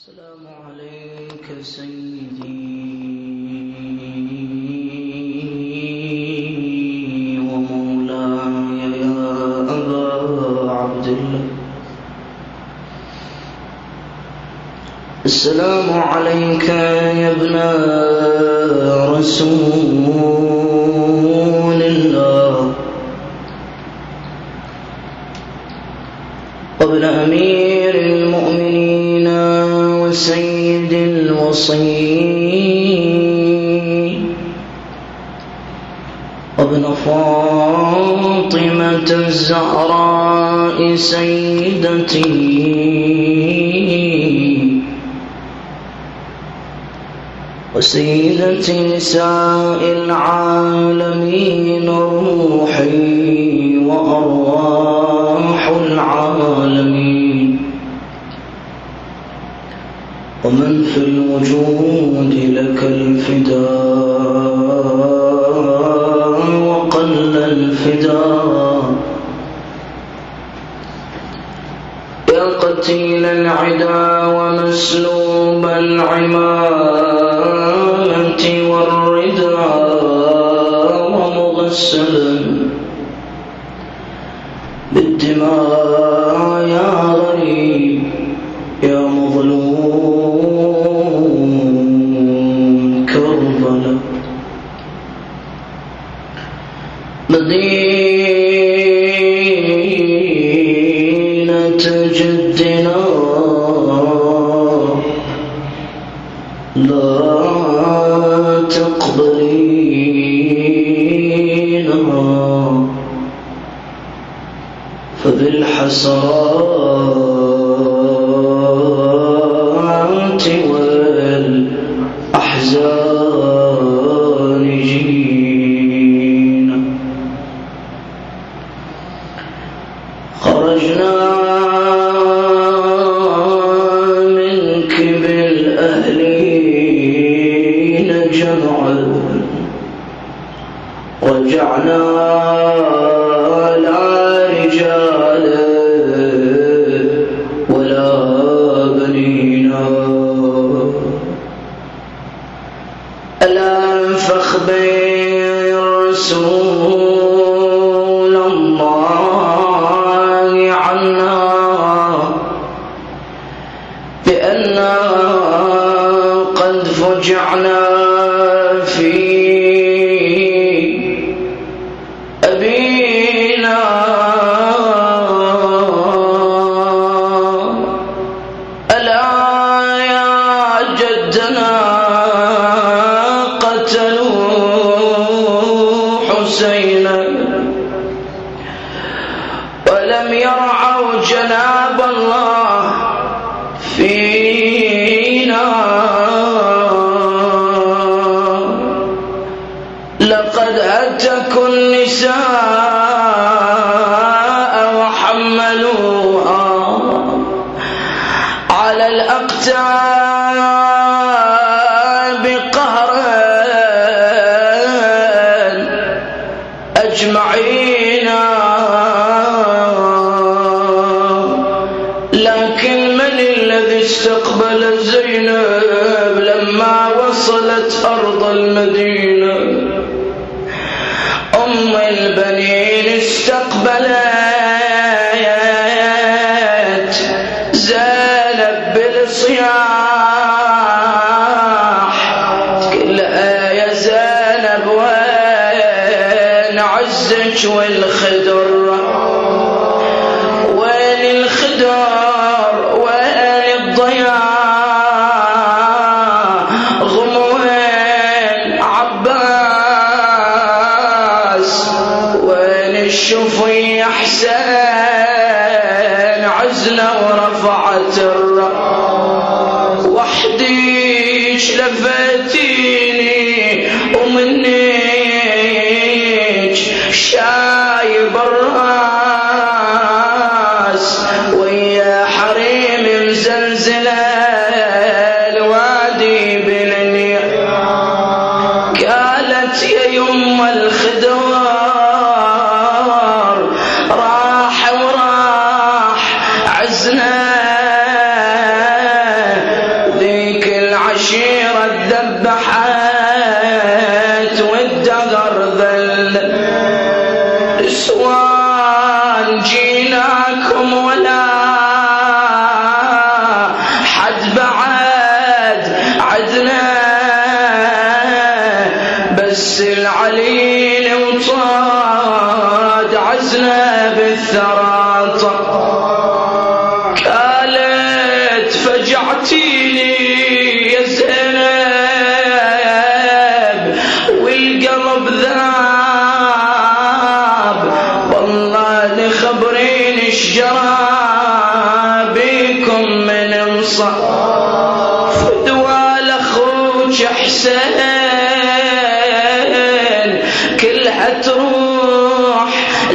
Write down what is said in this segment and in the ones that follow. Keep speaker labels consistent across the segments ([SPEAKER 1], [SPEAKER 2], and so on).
[SPEAKER 1] السلام عليك سيدي ومولاي يا أبا عبد الله. السلام عليك يا ابن رسول الله وابن أمير المؤمنين وسيد الوصيين وابن فاطمة الزهراء سيدتي وسيدة نساء العالمين روحي وأرواح العالمين ومن في الوجود لك الفداء وقل الفداء يا قتيل العدا ومسلوب العمامة والرداء ومغسلا بالدماء يا غريب يا مظلوم كربلاء مدينة جدنا لا تقبلينها فبالحسرات والأحزان جينا خرجنا منك بالأهلين جمعا رجعنا لا رجال ولا بنينا ألا فاخبر رسول الله عنا بأننا قد فجعنا في أبينا ألا يا جدنا قتلوا حسينا ولم يرعوا جناب الله فينا لقد أتكوا النساء وحملوها على الأقتاب قهرا أجمعين لكن من الذي استقبل زينب لما وصلت أرض المدينة؟ أم البنين استقبلت زينب بالصياح كلها يا زينب وين عزك والخدر وين الخدر وين الضياء غموين عباس وين الشفي حسين عزنا ورفعت الرأس وحديش لفتيني ومنيك شايب الراس ويا حريم مزلزلة الوادي بلني قالت يا يم الخدار راح وراح عزنا ذبحت والدهر ذل سوان جيناكم ولا حد بعد عدنا بس العليل وطاد عزنا بالثرى قالت فجعتيني يا زينب والقلب ذاب والله خبريني ايش جرى بيكم من انصاف فدوى لاخوك حسين كلها تروح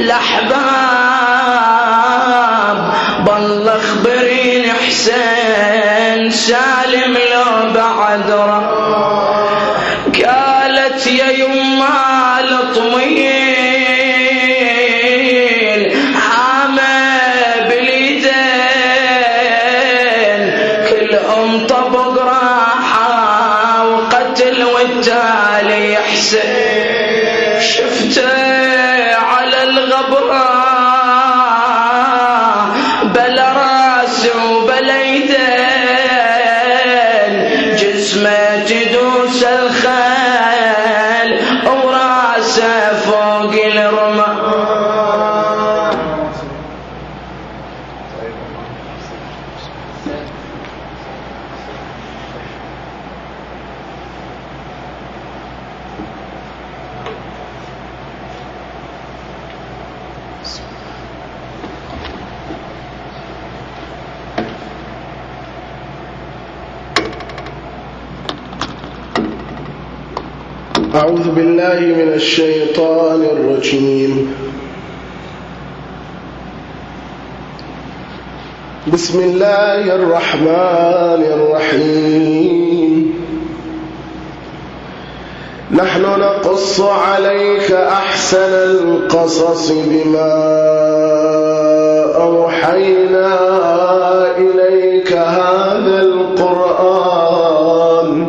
[SPEAKER 1] الاحباب بالله خبريني حسين سالم لو بعد قالت يا يما لطمين حامى باليدين كلهم طبق راحة وقتل والتالي يحسن شفته على الغبرة بلا راس وبلا يدين جسمه تدوس الخيل وراسه فوق الرمى
[SPEAKER 2] أعوذ بالله من الشيطان الرجيم بسم الله الرحمن الرحيم نحن نقص عليك أحسن القصص بما أوحينا إليك هذا القرآن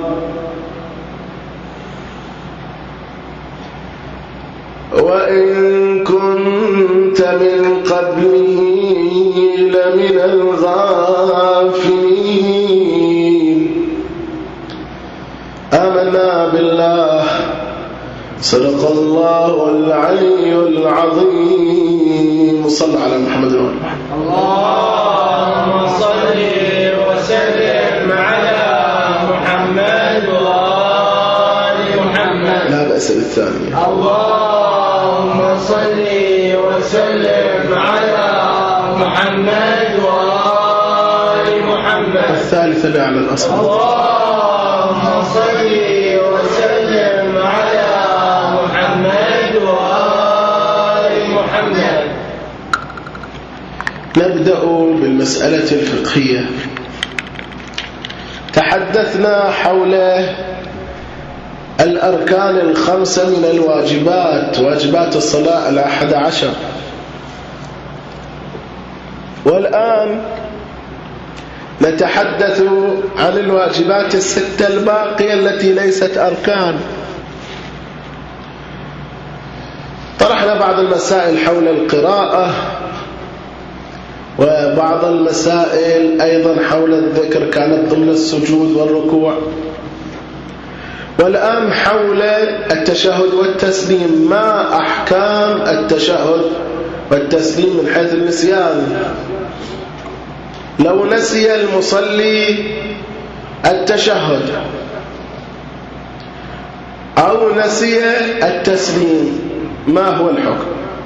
[SPEAKER 2] وإن كنت من قبله لمن الغافلين آمنا بالله صدق الله العلي العظيم صل على محمد وعلى
[SPEAKER 3] اللهم صل وسلم على محمد وآل محمد
[SPEAKER 2] لا بأس بالثانية
[SPEAKER 3] اللهم صل وسلم على محمد وآل محمد
[SPEAKER 2] الثالثة لا على الأصل
[SPEAKER 3] اللهم صل وسلم على محمد وآل محمد.
[SPEAKER 2] نبدأ بالمسألة الفقهية. تحدثنا حول الأركان الخمسة من الواجبات، واجبات الصلاة 11، والآن نتحدث عن الواجبات الستة الباقية التي ليست أركان. طرحنا بعض المسائل حول القراءة، وبعض المسائل أيضا حول الذكر كانت ضمن السجود والركوع، والآن حول التشهد والتسليم. ما أحكام التشهد والتسليم من حيث النسيان؟ لو نسي المصلي التشهد أو نسي التسليم ما هو الحكم؟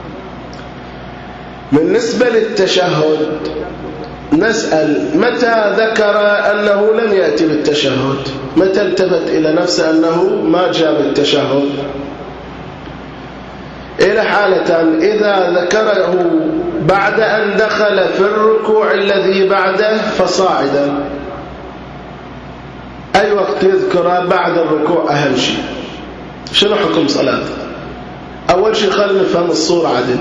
[SPEAKER 2] بالنسبة للتشهد نسأل متى ذكر أنه لم يأتي بالتشهد، متى التفت إلى نفسه أنه ما جاء بالتشهد؟ إلى حالتان: إذا ذكره بعد أن دخل في الركوع الذي بعده فصاعدا، أي وقت يذكره بعد الركوع أهم شيء. شنو حكم صلاته؟ أول شيء خلينا نفهم الصورة عدل.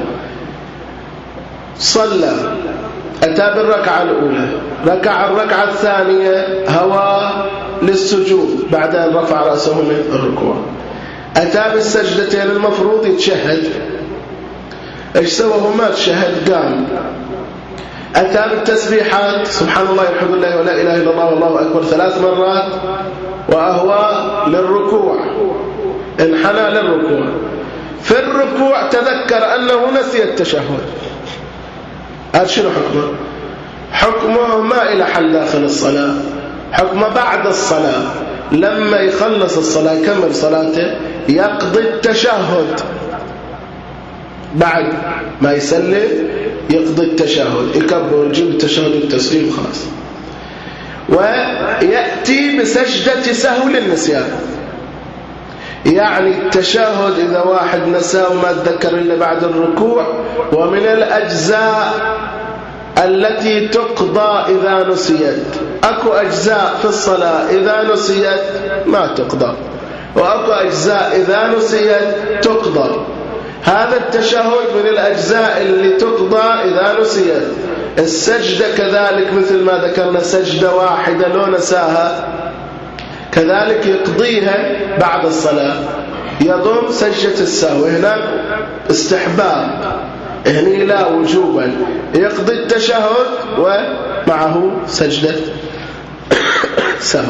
[SPEAKER 2] صلى، أتى بالركعة الأولى، ركع الركعة الثانية، هوى للسجود بعد أن رفع رأسه من الركوع. أتى بالسجدتين المفروض يتشهد، إيش سوى؟ هو ما تشهد، قام. أتى بالتسبيحات سبحان الله الحمد لله ولا إله إلا الله والله أكبر 3 مرات وأهوى للركوع، انحنى للركوع. في الركوع تذكر أنه نسي التشهد، هذا شنو حكمه؟ حكمه ما إلى حل داخل الصلاة، حكمه بعد الصلاة لما يخلص الصلاة يكمل صلاته يقضي التشهد، بعد ما يسلم يقضي التشهد، يكبر يجيب التشهد والتسليم خلاص. ويأتي بسجدة سهو للنسيان، يعني التشهد إذا واحد نسى وما تذكر إلا بعد الركوع، ومن الأجزاء التي تقضى إذا نسيت. أكو أجزاء في الصلاة إذا نسيت ما تقضى، وأكو أجزاء إذا نسيت تقضى. هذا التشهد من الأجزاء اللي تقضى إذا نسيت. السجدة كذلك مثل ما ذكرنا، سجدة واحدة لو نساها كذلك يقضيها بعد الصلاة، يضم سجدة السهو. هنا استحباب، هنا لا وجوبا، يقضي التشهد ومعه سجدة سهو.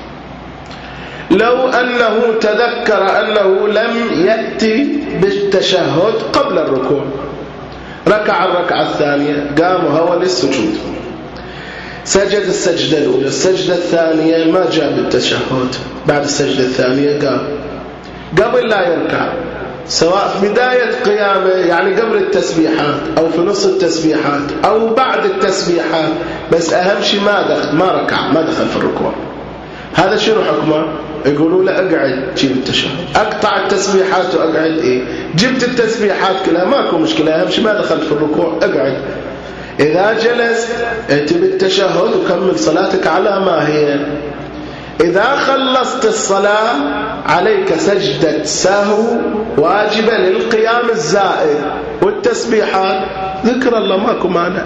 [SPEAKER 2] لو أنه تذكر أنه لم يأتي بالتشهد قبل الركوع، ركع الركعة الثانية قام وهو للسجود، سجد السجدة الأولى، السجدة الثانية ما جاء بالتشهد، بعد السجدة الثانية قام قبل لا يركع، سواء في بداية قيامه يعني قبل التسبيحات أو في نص التسبيحات أو بعد التسبيحات، بس أهم شيء ما ركع، ما دخل في الركوع. هذا شنو حكمه؟ يقولوا له اقعد جيب التشهد. اقطع التسبيحات واقعد؟ ايه، جبت التسبيحات كلها ماكو مشكلة، اهم شيء ما دخلت في الركوع، اقعد. اذا جلست ائت بالتشهد وكمل صلاتك على ما هي. اذا خلصت الصلاة عليك سجدة سهو واجبة للقيام الزائد، والتسبيحات ذكر الله ماكو مانع،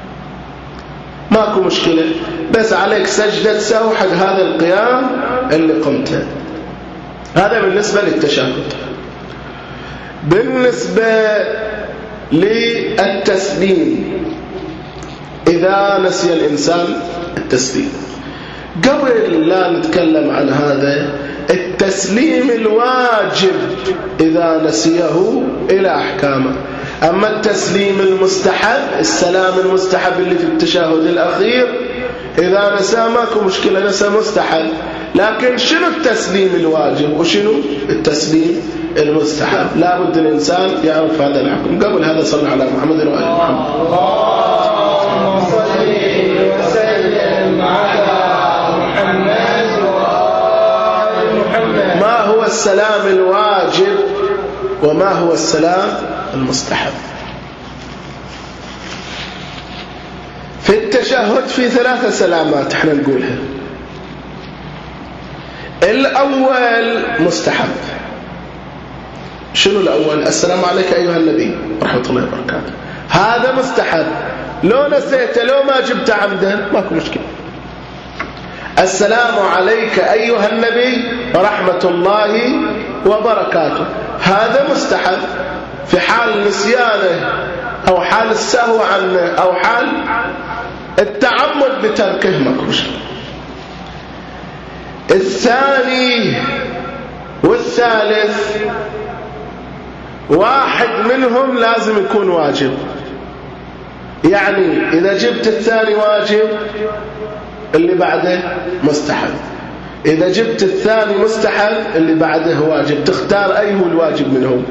[SPEAKER 2] ماكو مشكلة، بس عليك سجدة سهو حق هذا القيام اللي قمته. هذا بالنسبة للتشهد. بالنسبة للتسليم، إذا نسي الإنسان التسليم، قبل لا نتكلم عن هذا، التسليم الواجب إذا نسيه إلى أحكامه. أما التسليم المستحب، السلام المستحب اللي في التشهد الأخير، إذا نسى ماكو مشكلة، نسى مستحب. لكن شنو التسليم الواجب وشنو التسليم المستحب؟ لا بد الإنسان يعرف هذا الحكم. قبل هذا صلى على محمد وآل محمد.
[SPEAKER 3] اللهم صل وسلم على محمد وآل محمد.
[SPEAKER 2] ما هو السلام الواجب وما هو السلام المستحب؟ في التشهد في 3 سلامات احنا نقولها. الأول مستحب. شنو الأول؟ السلام عليك أيها النبي ورحمة الله وبركاته. هذا مستحب، لو نسيته لو ما جبت عمدا ماكو مشكلة. السلام عليك أيها النبي ورحمة الله وبركاته، هذا مستحب في حال نسيانه أو حال السهو عنه أو حال التعمد بتركه، ماكو مشكلة. الثاني والثالث واحد منهم لازم يكون واجب، يعني إذا جبت الثاني واجب اللي بعده مستحب، إذا جبت الثاني مستحب اللي بعده واجب، تختار أي هو الواجب منهم.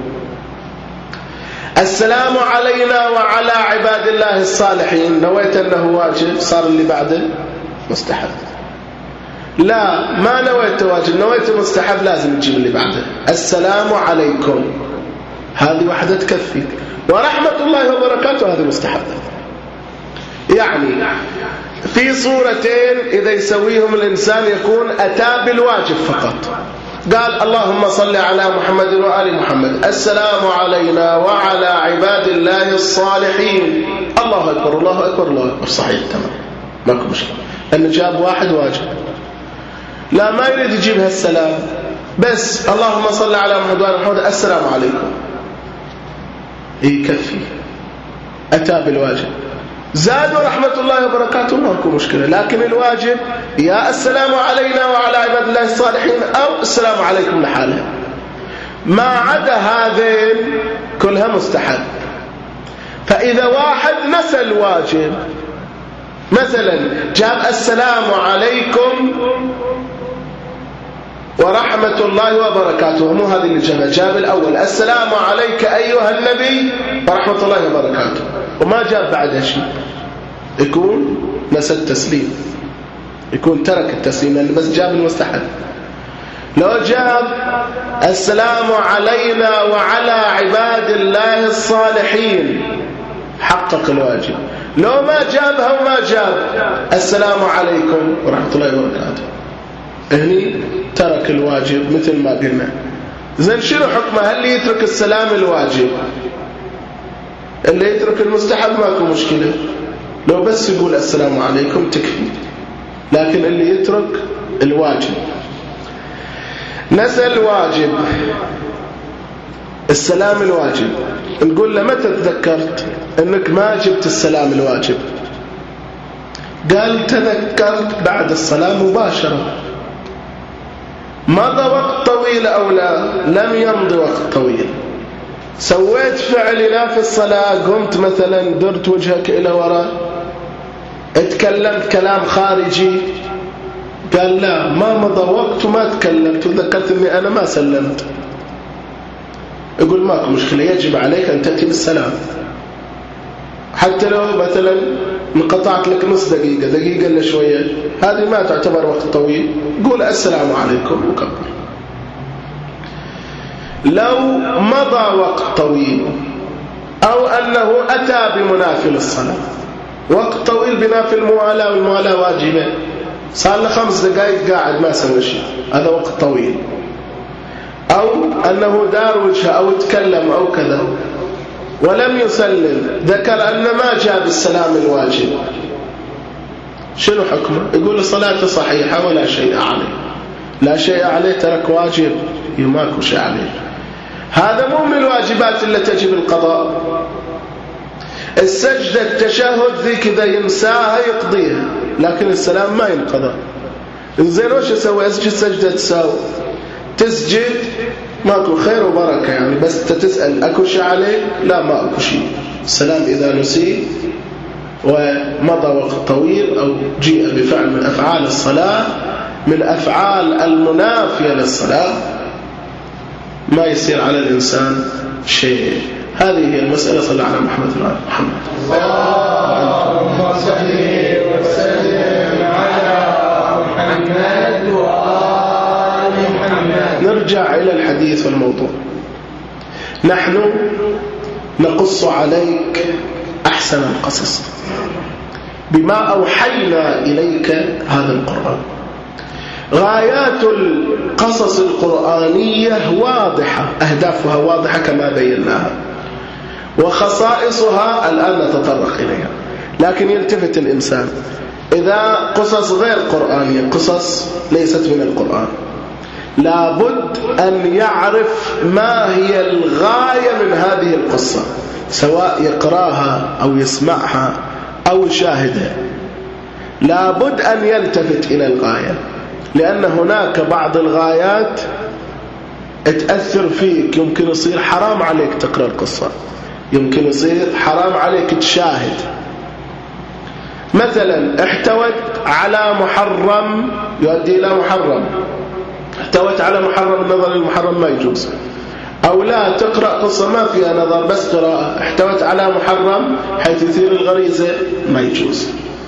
[SPEAKER 2] السلام علينا وعلى عباد الله الصالحين، نويت أنه واجب، صار اللي بعده مستحب. لا ما نويت واجب، نويت مستحب، لازم تجيب اللي بعده. السلام عليكم هذه واحدة تكفي، ورحمة الله وبركاته هذه مستحب. يعني في صورتين إذا يسويهم الإنسان يكون أتى بالواجب فقط، قال اللهم صل على محمد وآل محمد، السلام علينا وعلى عباد الله الصالحين، الله أكبر الله أكبر الله أكبر، صحيح تمام ماكو مشكلة، أن جاب واحد واجب. لا ما يريد يجيب هالسلام، بس اللهم صل على محمد وعلى محمد السلام عليكم يكفي، أتى بالواجب. زادوا رحمة الله وبركاته ما هو مشكلة، لكن الواجب يا السلام علينا وعلى عباد الله الصالحين أو السلام عليكم لحالها. ما عدا هذين كلها مستحب. فإذا واحد نسى الواجب، مثلا جاب السلام عليكم ورحمة الله وبركاته، مو هذه اللي جاب الأول السلام عليك أيها النبي ورحمة الله وبركاته، وما جاب بعدها شيء، يكون نسى التسليم، يكون ترك التسليم لأنه بس جاب المستحب. لو جاب السلام علينا وعلى عباد الله الصالحين حقق الواجب. لو ما جابها وما جاب السلام عليكم ورحمة الله وبركاته، هني ترك الواجب مثل ما قلنا. زين شنو حكمه؟ هل يترك السلام الواجب؟ اللي يترك المستحب ماكو مشكلة، لو بس يقول السلام عليكم تكفي. لكن اللي يترك الواجب، نسى الواجب السلام الواجب، نقول له متى تذكرت انك ما جبت السلام الواجب؟ قال تذكرت بعد الصلاة مباشرة. مضى وقت طويل أو لا؟ لم يمضي وقت طويل. سويت فعلنا في الصلاة، قمت مثلا درت وجهك إلى وراء، اتكلمت كلام خارجي، قال لا ما مضى وقت وما تكلمت وذكرت أني أنا ما سلمت، يقول ماكو مشكلة، يجب عليك أن تأتي بالسلام. حتى لو مثلا انقطعت لك نص دقيقة إلا شوية، هذه ما تعتبر وقت طويل، قول السلام عليكم وكبر. لو مضى وقت طويل أو أنه أتى بمنافل الصلاة، وقت طويل بنافل الموالاة، والموالاة واجبة، صار له 5 دقائق قاعد ما سوى شيء، هذا وقت طويل. أو أنه دار وجهه أو تكلم أو كذا ولم يسلم، ذكر أن ما جاب السلام الواجب، شنو حكمه؟ يقول صلاته صحيحة ولا شيء عليه. لا شيء عليه، ترك واجب، ماكو شيء عليه. هذا مو من الواجبات التي تجب القضاء. السجدة التشهد ذي كذا ينساها يقضيها، لكن السلام ما ينقضى. زين وش يسوي؟ اسجد سجدة تساوي، تسجد ماكو خير وبركة يعني، بس تسأل أكو شيء عليه؟ لا ما أكو شيء. السلام إذا نسي ومضى وقت طويل أو جيء بفعل من أفعال الصلاة، من أفعال المنافية للصلاة، ما يصير على الإنسان شيء. هذه هي المسألة. صلى على محمد وعلى محمد.
[SPEAKER 3] اللهم صل وسلم على محمد وآل محمد.
[SPEAKER 2] نرجع إلى الحديث والموضوع. نحن نقص عليك أحسن القصص بما أوحينا إليك هذا القرآن. غايات القصص القرآنية واضحة، أهدافها واضحة كما بيناها، وخصائصها الآن نتطرق إليها. لكن يلتفت الإنسان إذا قصص غير قرآنية، قصص ليست من القرآن، لابد أن يعرف ما هي الغاية من هذه القصة، سواء يقراها أو يسمعها أو يشاهدها. لابد أن يلتفت إلى الغاية، لأن هناك بعض الغايات تأثر فيك، يمكن يصير حرام عليك تقرأ القصة، يمكن يصير حرام عليك تشاهد. مثلا احتوت على محرم يؤدي إلى محرم، احتوت على محرم، النظر للمحرم ما يجوز. أو لا تقرأ قصة ما فيها نظر بس قراءة، احتوت على محرم حيث يثير الغريزة ما يجوز.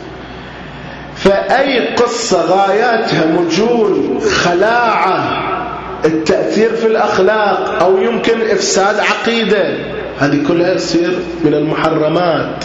[SPEAKER 2] فأي قصة غاياتها مجون، خلاعة، التأثير في الأخلاق، أو يمكن إفساد عقيدة، هذه كلها تصير من المحرمات.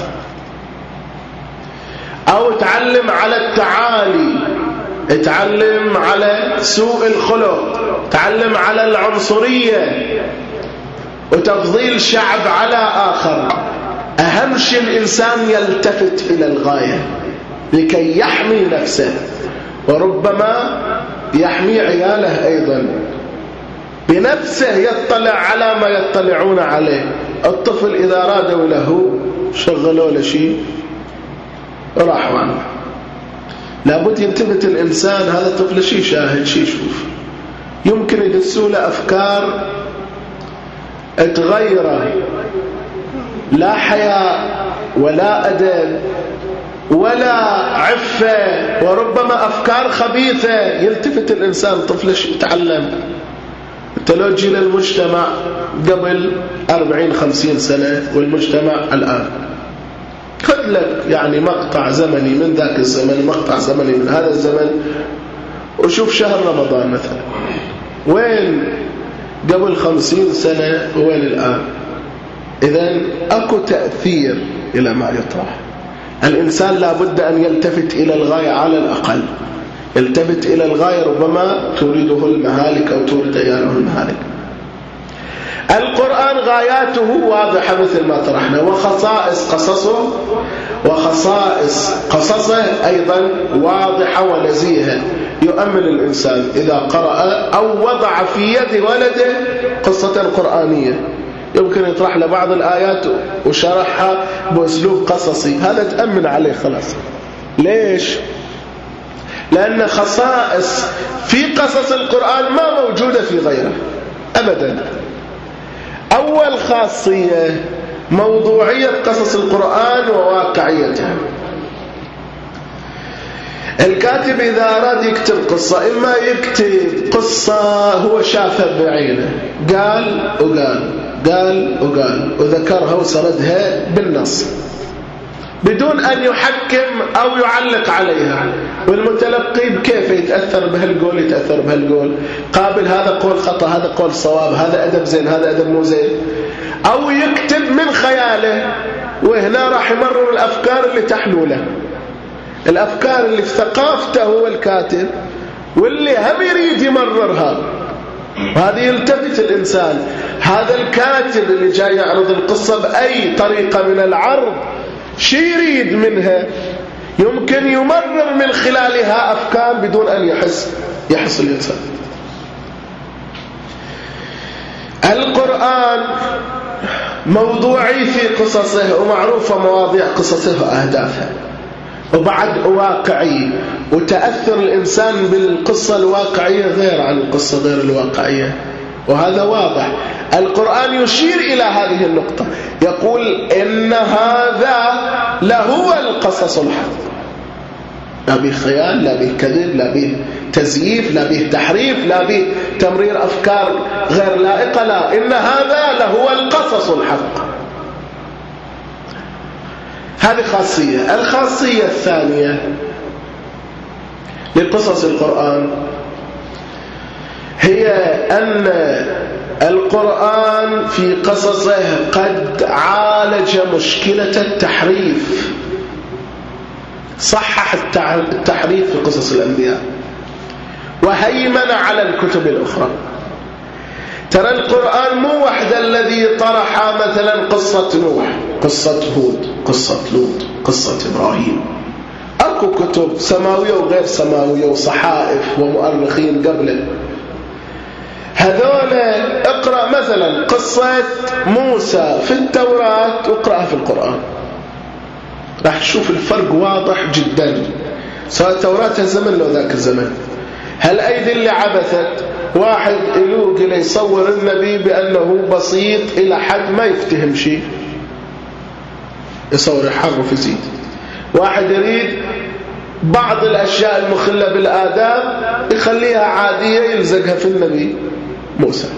[SPEAKER 2] أو تعلم على التعالي، تعلم على سوء الخلق، تعلم على العنصرية وتفضيل شعب على آخر. أهم شيء الإنسان يلتفت إلى الغاية لكي يحمي نفسه. وربما يحمي عياله أيضا، بنفسه يطلع على ما يطلعون عليه. الطفل إذا رادوا له شغلوا له شيء راحوا عنه. لابد ينتبه الإنسان هذا الطفل شيء شاهد شيء يشوف، يمكن يدسوا له أفكار تغيره، لا حياء ولا أدب ولا عفة، وربما أفكار خبيثة. يلتفت الإنسان طفل شيء يتعلم. انت لو تجي للمجتمع قبل 40-50 سنة والمجتمع الآن، خذ لك يعني مقطع زمني من ذاك الزمن، مقطع زمني من هذا الزمن، وشوف شهر رمضان مثلا وين قبل 50 سنة وين الآن. إذن أكو تأثير إلى ما يطرح. الإنسان لابد أن يلتفت إلى الغاية على الأقل، يلتفت إلى الغاية ربما تريده المهالك أو تريد عياله المهالك. القرآن غاياته واضحة مثل ما طرحنا، وخصائص قصصه أيضا واضحة ونزيهة. يؤمن الإنسان إذا قرأ أو وضع في يد ولده قصة قرآنية، يمكن يطرح له بعض الآيات وشرحها بأسلوب قصصي، هذا تأمن عليه خلاص. ليش؟ لأن خصائص في قصص القرآن ما موجودة في غيره أبدا. أول خاصية موضوعية قصص القرآن وواقعيتها. الكاتب إذا أراد يكتب قصة، إما يكتب قصة هو شافها بعينه، قال وذكرها وسردها بالنص بدون أن يحكم أو يعلق عليها، والمتلقي بكيف يتأثر بهالقول، يتأثر بهالقول، قابل هذا قول خطأ، هذا قول صواب، هذا أدب زين، هذا أدب مو زين. أو يكتب من خياله، وهنا راح يمرر الأفكار اللي تحلوله، الأفكار اللي في ثقافته هو الكاتب واللي هم يريد يمررها. وهذه يلتفت الإنسان، هذا الكاتب اللي جاي يعرض القصة بأي طريقة من العرض شي يريد منها، يمكن يمرر من خلالها أفكار بدون أن يحس الإنسان. القرآن موضوعي في قصصه، ومعروفة مواضيع قصصه وأهدافها، وبعد واقعي، وتأثر الإنسان بالقصة الواقعية غير عن القصة غير الواقعية، وهذا واضح. القرآن يشير إلى هذه النقطة، يقول إن هذا لهو القصص الحق، لا به خيال، لا به كذب، لا به تزييف، لا به تحريف، لا به تمرير أفكار غير لائقة، لا، إن هذا لهو القصص الحق. هذه خاصية. الخاصية الثانية لقصص القرآن هي أن القرآن في قصصه قد عالج مشكلة التحريف، صحح التحريف في قصص الأنبياء، وهيمن على الكتب الأخرى. ترى القرآن مو وحد الذي طرح مثلا قصة نوح، قصة هود، قصة لوط، قصة إبراهيم. أكو كتب سماوية وغير سماوية وصحائف ومؤرخين قبله. هذول اقرأ مثلا قصة موسى في التوراة واقرأها في القرآن، راح تشوف الفرق واضح جدا، سواء التوراة الزمن لو ذاك الزمن. هالأيدي اللي عبثت، واحد يلوق إلى يصور النبي بأنه بسيط إلى حد ما يفتهم شيء، يصور يحرف يزيد. واحد يريد بعض الأشياء المخلة بالآداب يخليها عادية يلزقها في النبي موسى.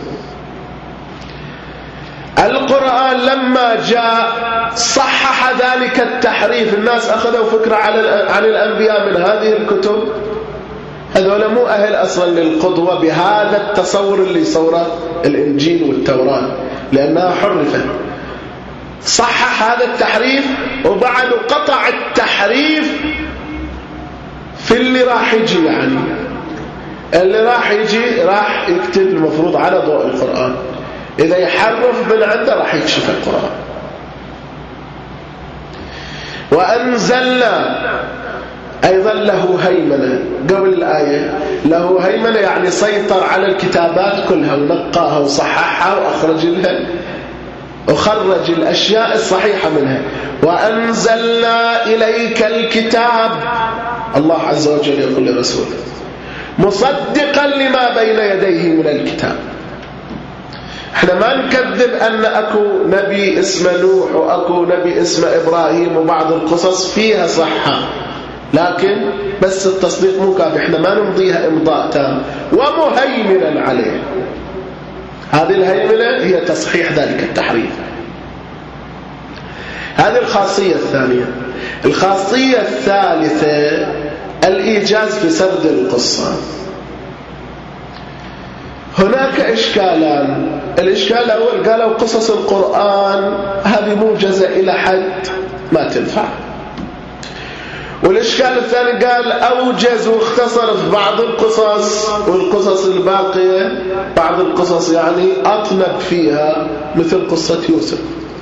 [SPEAKER 2] القرآن لما جاء صحح ذلك التحريف. الناس أخذوا فكرة عن الأنبياء من هذه الكتب، هذول مو أهل أصلا للقدوة بهذا التصور اللي صوره الإنجيل والتوراة، لأنها حرفت. صحح هذا التحريف، وبعد قطع التحريف في اللي راح يجي، يعني اللي راح يجي راح يكتب المفروض على ضوء القرآن، إذا يحرف من عنده راح يكشف القرآن. وأنزلنا أيضا له هيمنة قبل الآية، له هيمنة يعني سيطر على الكتابات كلها ونقاها وصححها وخرج الأشياء الصحيحة منها. وأنزلنا إليك الكتاب، الله عز وجل يقول لرسوله مصدقا لما بين يديه من الكتاب. احنا ما نكذب أن أكو نبي اسمه نوح وأكو نبي اسمه إبراهيم وبعض القصص فيها صحة، لكن بس التصديق مو كافي، احنا ما نمضيها إمضاء تام ومهيمنا عليه. هذه الهيمنة هي تصحيح ذلك التحريف. هذه الخاصية الثانية. الخاصية الثالثة الإيجاز في سرد القصة. هناك إشكالان. الإشكال الأول قالوا قصص القرآن هذه موجزة إلى حد ما تنفع، والإشكال الثاني قال أوجز واختصر في بعض القصص، والقصص الباقية بعض القصص يعني أطنب فيها مثل قصة يوسف.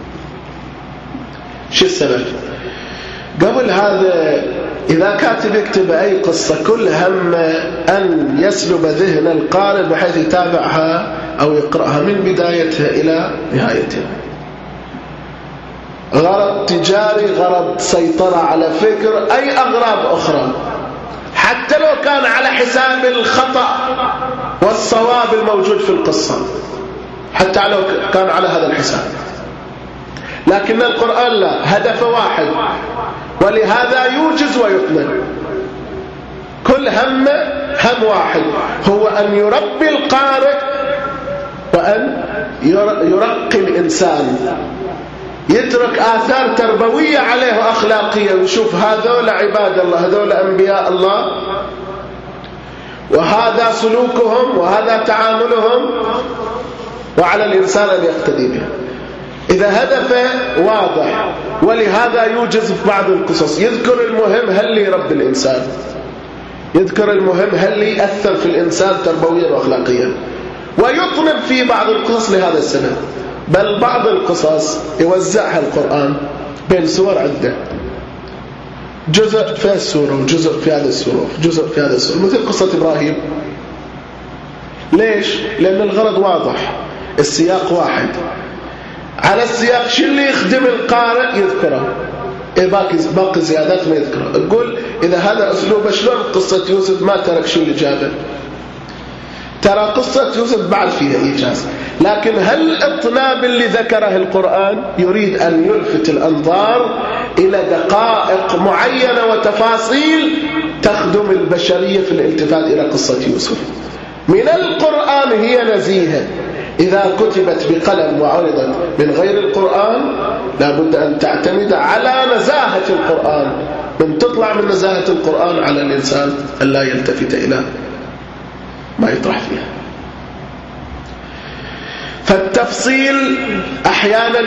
[SPEAKER 2] شو السبب؟ قبل هذا إذا كاتب يكتب أي قصة كل هم أن يسلب ذهن القارئ بحيث يتابعها أو يقرأها من بدايتها إلى نهايتها. غرض تجاري، غرض سيطرة على فكر، أي أغراض أخرى، حتى لو كان على حساب الخطأ والصواب الموجود في القصة، حتى لو كان على هذا الحساب. لكن القرآن لا، هدف واحد، ولهذا يوجز ويطمن. كل هم واحد، هو أن يربي القارئ وأن يرقي الإنسان، يترك آثار تربوية عليه وأخلاقية، ويشوف هذول عباد الله، هذول أنبياء الله، وهذا سلوكهم وهذا تعاملهم، وعلى الإنسان أن يقتدي بهم. إذا هدفه واضح، ولهذا يوجز في بعض القصص يذكر المهم هل اللي يربي الإنسان، يذكر المهم هل اللي يأثر في الإنسان تربويا وأخلاقيا، ويطنب في بعض القصص لهذا السبب. بل بعض القصص يوزعها القرآن بين سور عدة، جزء في السورة وجزء في هذا السورة وجزء في هذا السورة، مثل قصة إبراهيم. ليش؟ لأن الغرض واضح، السياق واحد، على السياق شو اللي يخدم القارئ يذكره، باقي زيادات ما يذكره. تقول إذا هذا أسلوبه شلون قصة يوسف ما ترك شو اللي جابه؟ ترى قصة يوسف بعد فيها إيجاز، لكن هل الإطناب اللي ذكره القرآن يريد أن يلفت الأنظار إلى دقائق معينة وتفاصيل تخدم البشرية في الالتفات إلى قصة يوسف. من القرآن هي نزيهة، إذا كتبت بقلم وعرضت من غير القرآن لابد أن تعتمد على نزاهة القرآن، من تطلع من نزاهة القرآن على الإنسان أن لا يلتفت إلى ما يطرح فيها. فالتفصيل أحيانا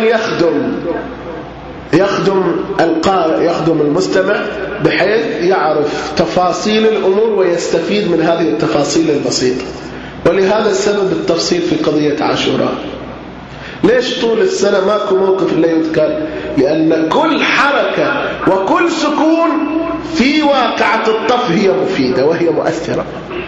[SPEAKER 2] يخدم القارئ، يخدم المستمع بحيث يعرف تفاصيل الأمور ويستفيد من هذه التفاصيل البسيطة. ولهذا السبب التفصيل في قضية عاشوراء. ليش طول السنة ماكو موقف لا يذكر؟ لأن كل حركة وكل سكون في واقعة الطف هي مفيدة وهي مؤثرة.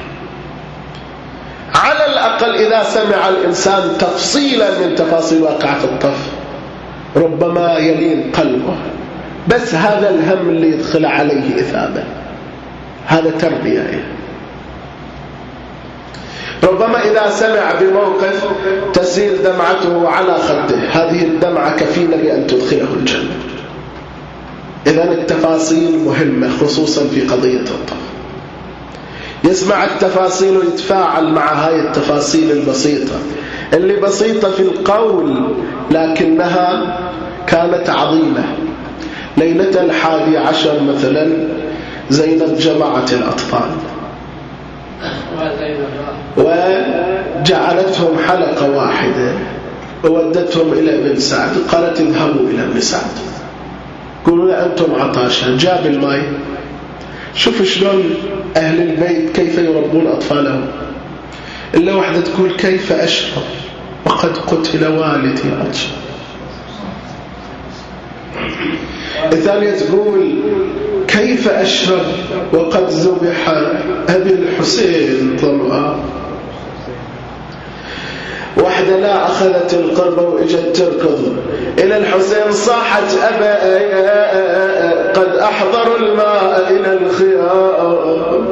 [SPEAKER 2] على الأقل إذا سمع الإنسان تفصيلا من تفاصيل واقعة الطف ربما يلين قلبه، بس هذا الهم اللي يدخل عليه إثابة، هذا تربية. ربما إذا سمع بموقف تسيل دمعته على خده، هذه الدمعة كفيلة لأن تدخله الجنة. إذن التفاصيل مهمة خصوصا في قضية الطف. يسمع التفاصيل ويتفاعل مع هاي التفاصيل البسيطة اللي بسيطة في القول لكنها كانت عظيمة. ليلة 11 مثلا زينب جمعت الأطفال وجعلتهم حلقة واحدة وودتهم إلى ابن سعد، قالت اذهبوا إلى ابن سعد قولوا له أنتم عطاشا، جاب الماء. شوف شلون أهل البيت كيف يربون أطفالهم. إلا واحدة تقول كيف أشرب وقد قتل والدي عطشا. الثانية تقول كيف أشرب وقد ذبح أبي الحسين ظمأ. واحدة لا أخذت القربة وإجت تركض إلى الحسين صاحت أبا قد أحضروا الماء إلى الخيام،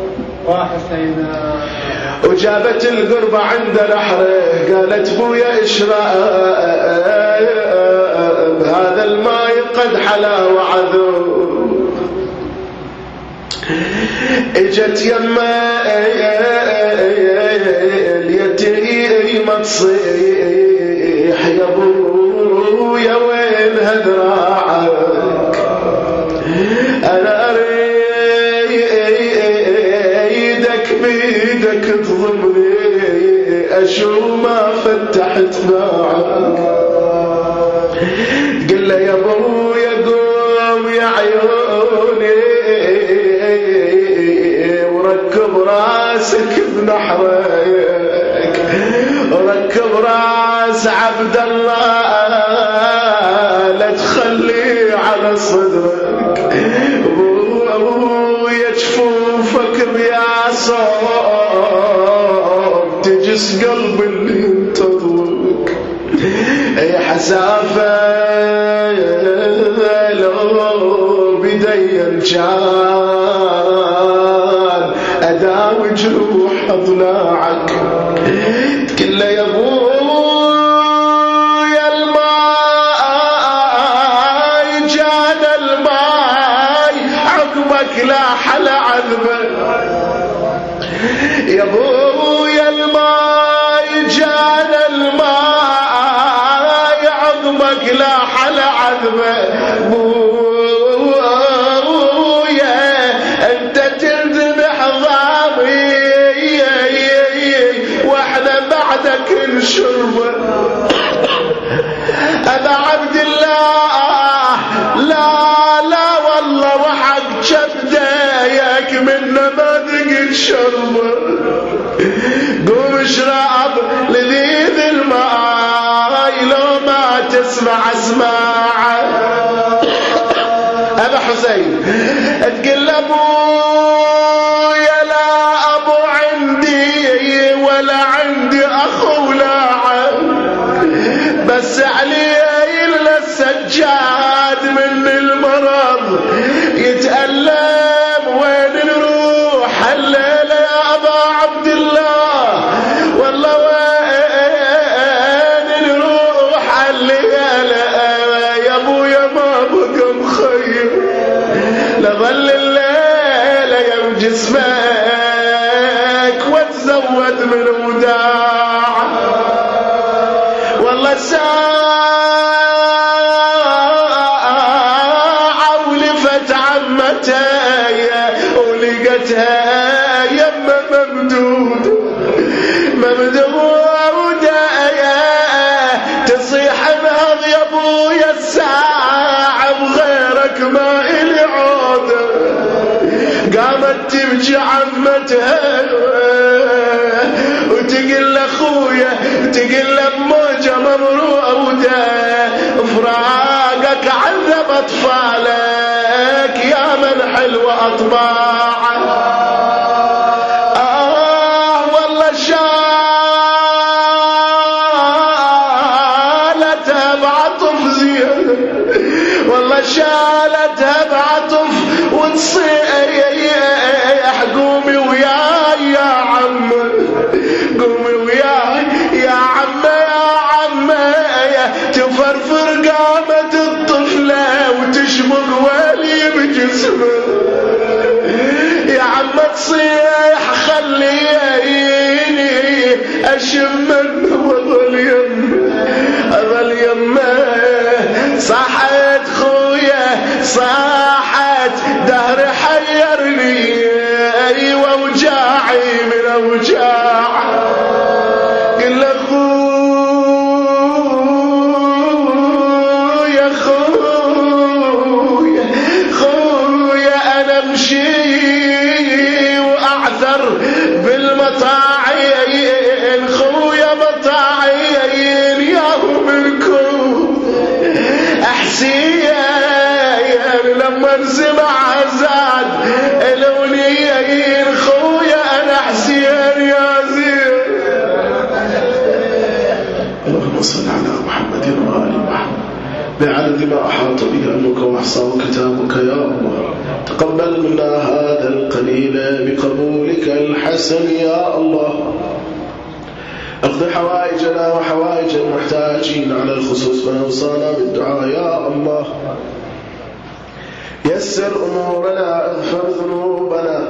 [SPEAKER 2] وجابت القربة عند نحره قالت بويا اشرب هذا الماء قد حلا وعذب. اجت يما اليتيمة تصيح يا بويا وين هذراعك، انا اريدك بيدك تضمني اشو ما فتحت معك. قل له يا بويا قوم يا عيوني وركب راسك بنحرك، وركب راس عبد الله لا تخليه على صدرك. بويا جفوفك بياسوم تجس قلب اللي ينتظرك. يا حسافة لو بدي كان أداوي جروح أضلاعك. تقول له يا بويا الماء جاد الماء عقبك لا حل عذبه، يا بويا الماء جاد الماء عقبك لا حل عذبه. بويا انت تذبح ضامي واحنا بعدك نشربه. ابا عبد الله لا لا والله وحق شبدايك منا ما ذقت شربه. قوم اشرب لذيذ الماء لو ما تسمع اسماعه. ابا حسين تقول ابويا لا ابو عندي ولا عندي اخو ولا عم، بس علي الا السجاد من المرض يتألم. وين نروح الليله يا ابا عبد الله، والله وين نروح الليله يا ابويا ما بقى مخير لظل الليله يوم جسمك وتزود من وداع. والله ساعة ولفت عمتي ولقتها يما ممدودة تصيح انهض يا ابويا الساعة بغيرك ما إلي عودة. قامت تبكي عمتها وتقل لاخويا تقل بموجة ممرودة فراقك عذب اطفالك يا من حلوة اطباعك. والله شالتها بعطف زيادة، والله شالتها بعطف وتصيح قومي وياي يا عم، قومي وياي يا عم يا عم تفرفر قامت الطفلة وتشمق ولي بجسمه. يا عم تصيح خليني اشم وظل يمه صاحت خويا صاحت دهر حيرني ووجاعي من اوجاع. قل خويا انا امشي واعثر بالمطاعين، خويا مطاعين ياهو منكم احسين لما نسمع بعدد ما أحاط به علمك وأحصاه كتابك يا الله. تقبل منا هذا القليل بقبولك الحسن يا الله. اقض حوائجنا وحوائج المحتاجين على الخصوص من أوصانا بالدعاء يا الله. يسر أمورنا، اغفر ذنوبنا،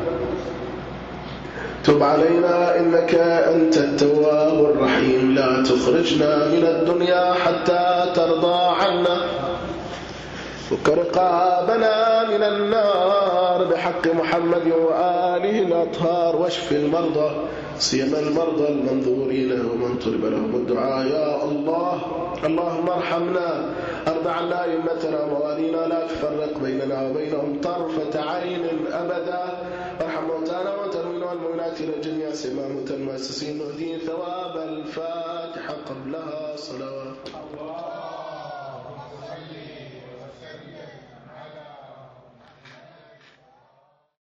[SPEAKER 2] تب علينا إنك أنت التواب الرحيم. لا تخرجنا من الدنيا حتى ترضى عنا. فك رقابنا من النار بحق محمد وآله الأطهار. واشف المرضى سيما المرضى المنظورين ومن طلب لهم الدعاء يا الله. اللهم ارحمنا، ارض عنا ائمتنا موالينا، لا تفرق بيننا وبينهم طرفة عين أبدا. ارحم موتانا وتنوين والمؤمنات إلى جميع سمام المؤسسين، نهدي ثواب الفاتحة قبلها صلوات.